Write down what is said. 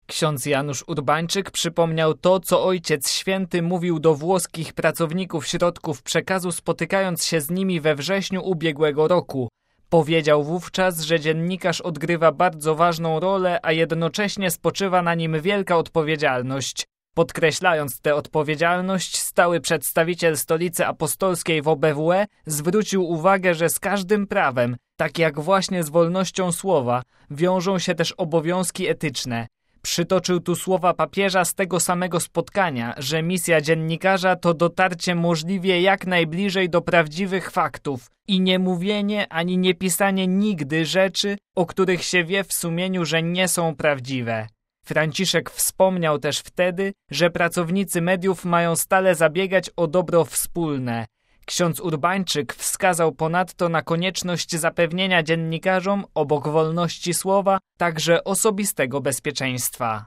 Ksiądz Janusz Urbańczyk przypomniał to, co Ojciec Święty mówił do włoskich pracowników środków przekazu, spotykając się z nimi we wrześniu ubiegłego roku. Powiedział wówczas, że dziennikarz odgrywa bardzo ważną rolę, a jednocześnie spoczywa na nim wielka odpowiedzialność. Podkreślając tę odpowiedzialność, stały przedstawiciel Stolicy Apostolskiej w OBWE zwrócił uwagę, że z każdym prawem, tak jak właśnie z wolnością słowa, wiążą się też obowiązki etyczne. Przytoczył tu słowa papieża z tego samego spotkania, że misja dziennikarza to dotarcie możliwie jak najbliżej do prawdziwych faktów i nie mówienie ani nie pisanie nigdy rzeczy, o których się wie w sumieniu, że nie są prawdziwe. Franciszek wspomniał też wtedy, że pracownicy mediów mają stale zabiegać o dobro wspólne. Ksiądz Urbańczyk wskazał ponadto na konieczność zapewnienia dziennikarzom, obok wolności słowa, także osobistego bezpieczeństwa.